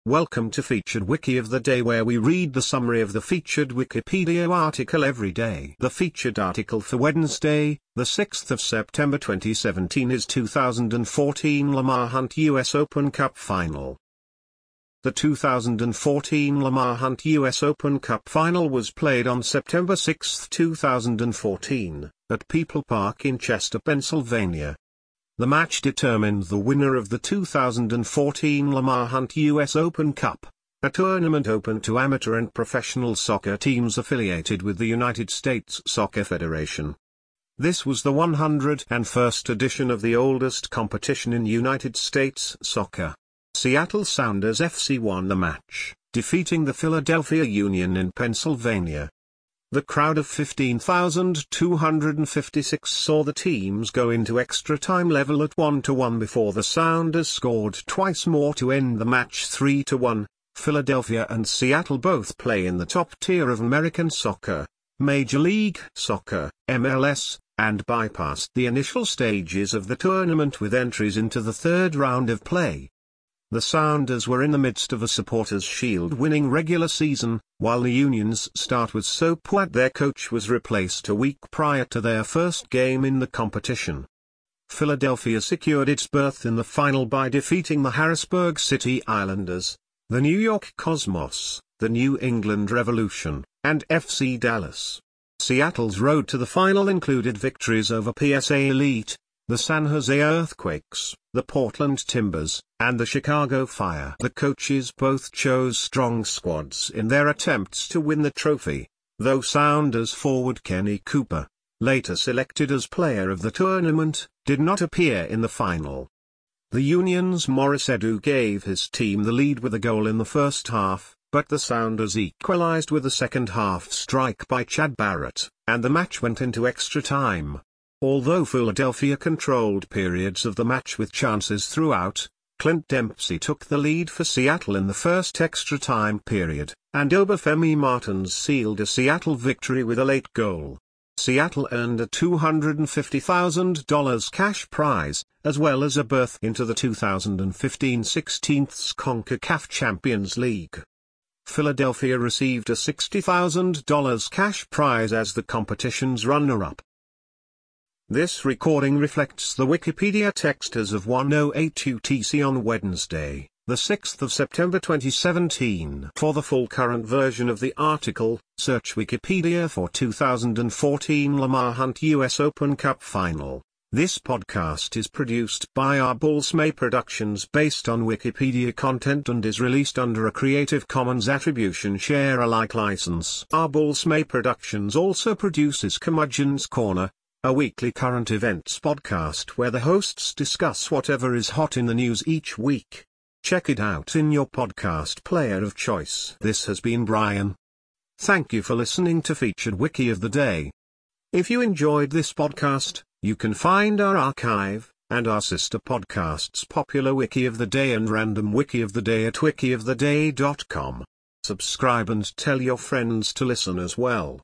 Welcome to Featured Wiki of the Day, where we read the summary of the featured Wikipedia article every day. The featured article for Wednesday, the 6th of September 2017 is 2014 Lamar Hunt US Open Cup Final. The 2014 Lamar Hunt US Open Cup Final was played on September 6, 2014, at People Park in Chester, Pennsylvania. The match determined the winner of the 2014 Lamar Hunt US Open Cup, a tournament open to amateur and professional soccer teams affiliated with the United States Soccer Federation. This was the 101st edition of the oldest competition in United States soccer. Seattle Sounders FC won the match, defeating the Philadelphia Union in Pennsylvania. The crowd of 15,256 saw the teams go into extra time level at 1-1 before the Sounders scored twice more to end the match 3-1. Philadelphia and Seattle both play in the top tier of American soccer, Major League Soccer, MLS, and bypassed the initial stages of the tournament with entries into the third round of play. The Sounders were in the midst of a Supporters' Shield winning regular season, while the Union's start was so poor their coach was replaced a week prior to their first game in the competition. Philadelphia secured its berth in the final by defeating the Harrisburg City Islanders, the New York Cosmos, the New England Revolution, and FC Dallas. Seattle's road to the final included victories over PSA Elite, the San Jose Earthquakes, the Portland Timbers, and the Chicago Fire. The coaches both chose strong squads in their attempts to win the trophy, though Sounders forward Kenny Cooper, later selected as player of the tournament, did not appear in the final. The Union's Maurice Edu gave his team the lead with a goal in the first half, but the Sounders equalized with a second-half strike by Chad Barrett, and the match went into extra time. Although Philadelphia controlled periods of the match with chances throughout, Clint Dempsey took the lead for Seattle in the first extra time period, and Obafemi Martins sealed a Seattle victory with a late goal. Seattle earned a $250,000 cash prize, as well as a berth into the 2015 16th CONCACAF Champions League. Philadelphia received a $60,000 cash prize as the competition's runner-up. This recording reflects the Wikipedia text as of 1:08 UTC on Wednesday, the 6th of September 2017. For the full current version of the article, search Wikipedia for 2014 Lamar Hunt US Open Cup Final. This podcast is produced by R. Balls May Productions based on Wikipedia content and is released under a Creative Commons Attribution Share Alike license. R. Balls May Productions also produces Curmudgeon's Corner, a weekly current events podcast where the hosts discuss whatever is hot in the news each week. Check it out in your podcast player of choice. This has been Brian. Thank you for listening to Featured Wiki of the Day. If you enjoyed this podcast, you can find our archive, and our sister podcasts Popular Wiki of the Day and Random Wiki of the Day at wikioftheday.com. Subscribe and tell your friends to listen as well.